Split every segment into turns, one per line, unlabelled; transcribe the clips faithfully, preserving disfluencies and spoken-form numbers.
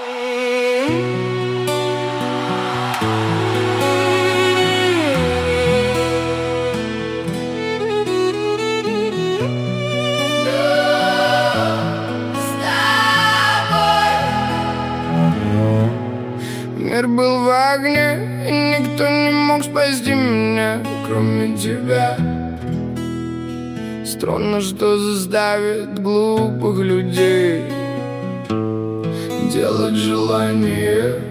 Мир был в огне, и никто не мог спасти меня, кроме тебя. Странно, что заставит глупых людей делать желание.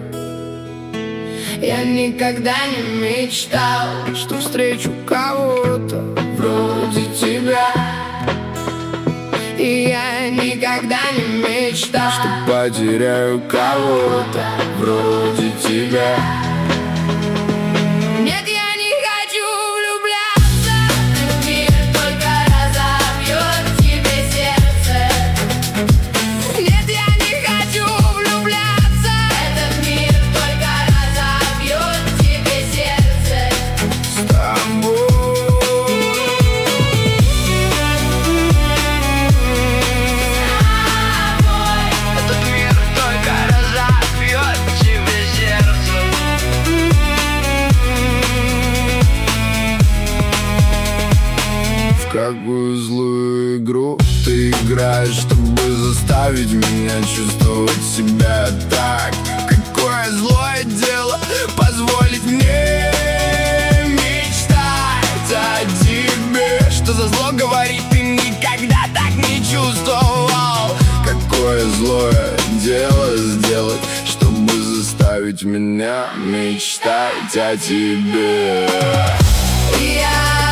Я никогда не мечтал, что встречу кого-то вроде тебя. И я никогда не мечтал, что потеряю кого-то вроде тебя. Нет, я не хочу влюбляться, этот мир только разобьет тебе сердце. Нет, я не хочу влюбляться, этот мир только разобьет тебе сердце. С тобой какую злую игру ты играешь, чтобы заставить меня чувствовать себя так? Какое злое дело позволить мне мечтать о тебе? Что за зло говорить, ты никогда так не чувствовал? Какое злое дело сделать, чтобы заставить меня мечтать о тебе? Я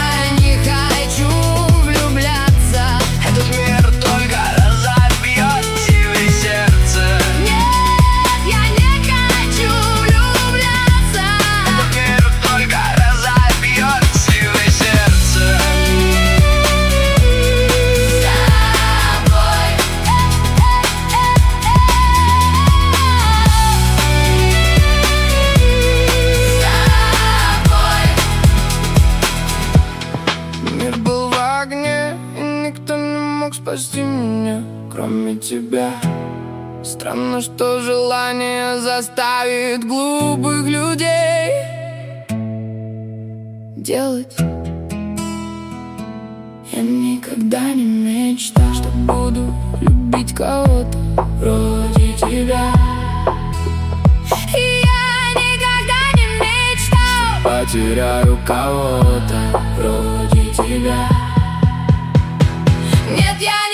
спасти меня, кроме тебя. Странно, что желание заставит глупых людей делать. Я никогда не мечтал, что буду любить кого-то вроде тебя. И я никогда не мечтал, что потеряю кого-то вроде тебя. Нет, я